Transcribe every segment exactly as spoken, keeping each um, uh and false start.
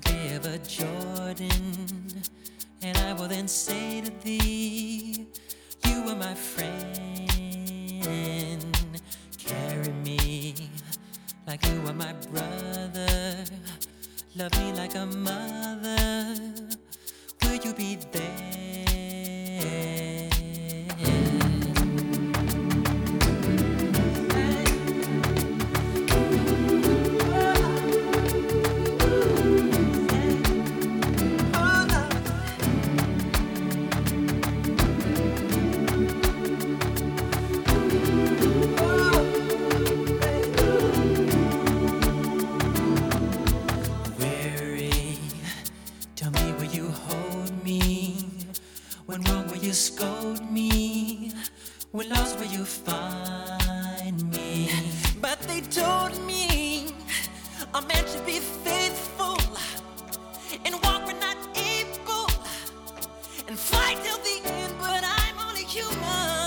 river Jordan, and I will then say to thee, you are my friend. Carry me like you are my brother. Love me like a mother. Will you be there? Scold me, when lost will you find me? But they told me a man should be faithful and walk when not able and fight till the end, but I'm only human.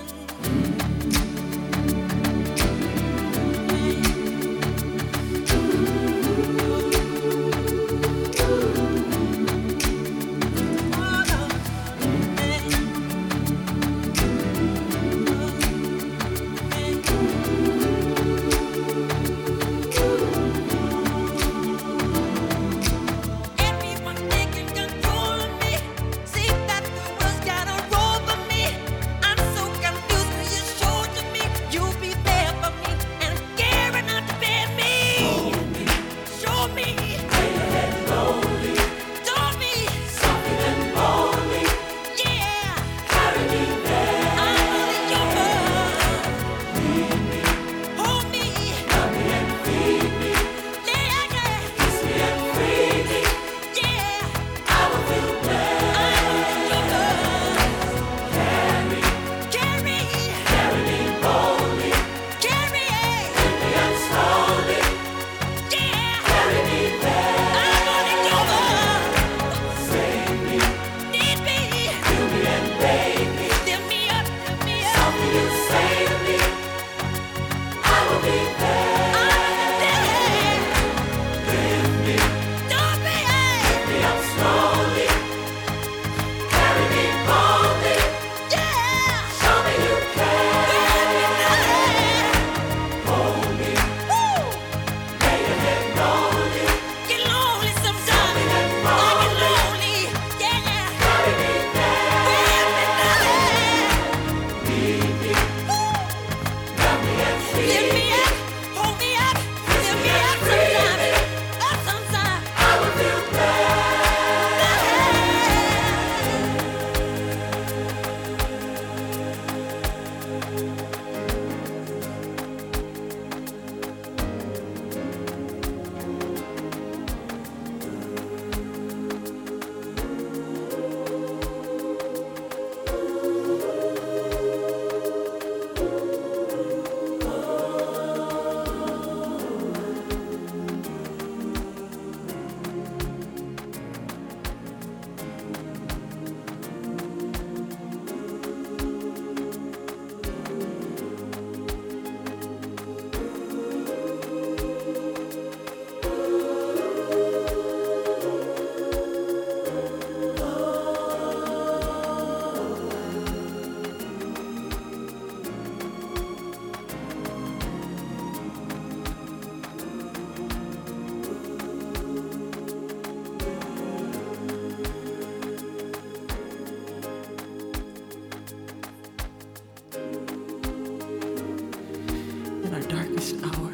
Darkest hour,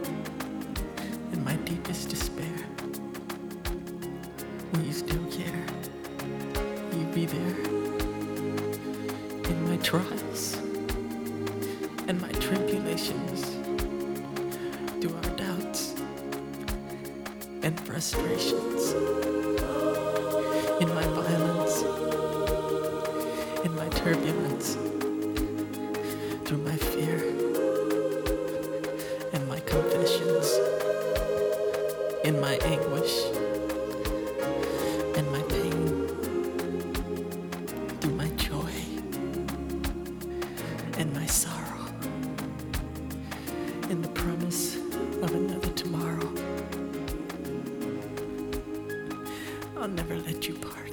in my deepest despair, will you still care? Will you be there in my trials and my tribulations, through our doubts and frustrations, in my violence, in my turbulence, through my fear and my confessions, in my anguish and my pain, through my joy and my sorrow, in the promise of another tomorrow. I'll never let you part.